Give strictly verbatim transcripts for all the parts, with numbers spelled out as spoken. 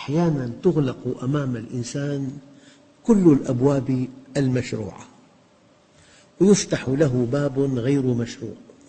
أحياناً تغلق أمام الإنسان كل الأبواب المشروعة ويفتح له باب غير مشروع.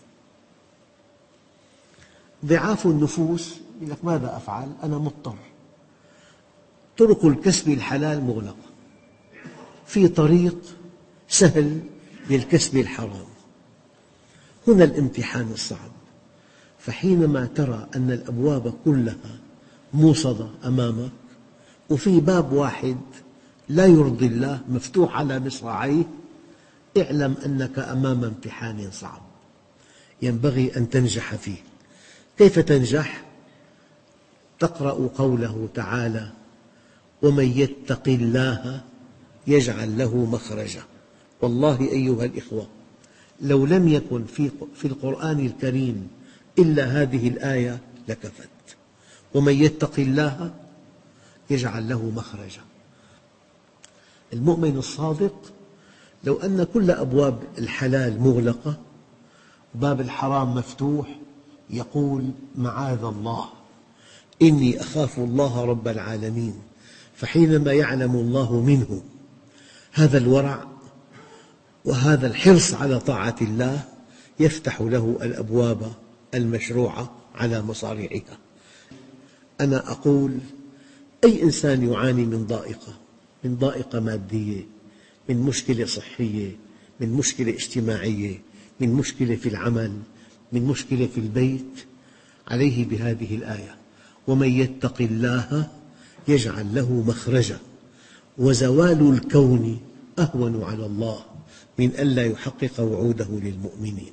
ضعاف النفوس يقول لك ماذا أفعل؟ أنا مضطر. طرق الكسب الحلال مغلقة، في طريق سهل للكسب الحرام. هنا الامتحان الصعب. فحينما ترى أن الأبواب كلها موصدة أمامك وفي باب واحد لا يرضي الله مفتوح على مصراعيه، اعلم أنك أمام امتحان صعب ينبغي أن تنجح فيه. كيف تنجح؟ تقرأ قوله تعالى: ومن يتق الله يجعل له مخرجا. والله أيها الإخوة، لو لم يكن في القرآن الكريم إلا هذه الآية لكفت. ومن يتق الله يجعل له مخرجا. المؤمن الصادق لو أن كل أبواب الحلال مغلقة وباب الحرام مفتوح يقول: معاذ الله، إني أخاف الله رب العالمين. فحينما يعلم الله منه هذا الورع وهذا الحرص على طاعة الله يفتح له الأبواب المشروعة على مصاريعها. أنا أقول: أي إنسان يعاني من ضائقة، من ضائقة مادية، من مشكلة صحية، من مشكلة اجتماعية، من مشكلة في العمل، من مشكلة في البيت، عليه بهذه الآية: ومن يتق الله يجعل له مخرجا. وزوال الكون أهون على الله من ألا يحقق وعوده للمؤمنين.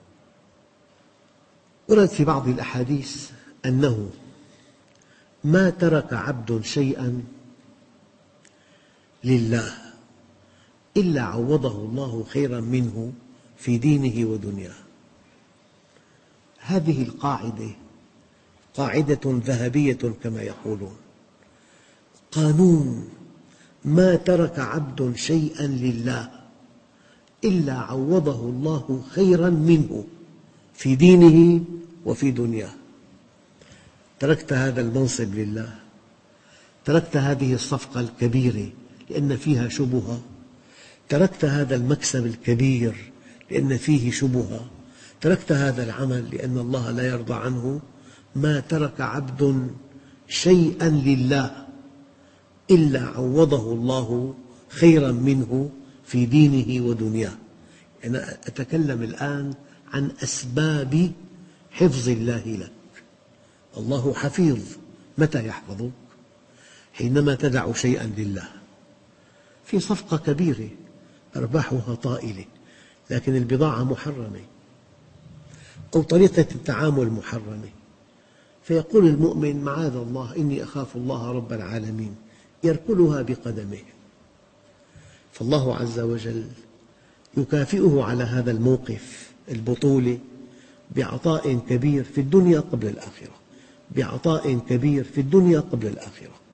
ورد في بعض الأحاديث أنه ما ترك عبد شيئا لله إلا عوضه الله خيرا منه في دينه ودنياه. هذه القاعدة قاعدة ذهبية كما يقولون، قانون: ما ترك عبد شيئا لله إلا عوضه الله خيرا منه في دينه وفي دنياه. تركت هذا المنصب لله، تركت هذه الصفقة الكبيرة لأن فيها شبهة، تركت هذا المكسب الكبير لأن فيه شبهة، تركت هذا العمل لأن الله لا يرضى عنه. ما ترك عبد شيئا لله إلا عوضه الله خيرا منه في دينه ودنياه. أنا أتكلم الآن عن أسباب حفظ الله لك. الله حفيظ. متى يحفظك؟ حينما تدع شيئا لله. في صفقة كبيرة أرباحها طائلة لكن البضاعة محرمة أو طريقة التعامل محرمة، فيقول المؤمن: معاذ الله، إني أخاف الله رب العالمين، يركلها بقدمه. فالله عز وجل يكافئه على هذا الموقف البطولة بعطاء كبير في الدنيا قبل الآخرة، بعطاء كبير في الدنيا قبل الآخرة.